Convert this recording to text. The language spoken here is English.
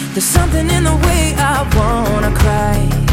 There's something in the way I wanna cry.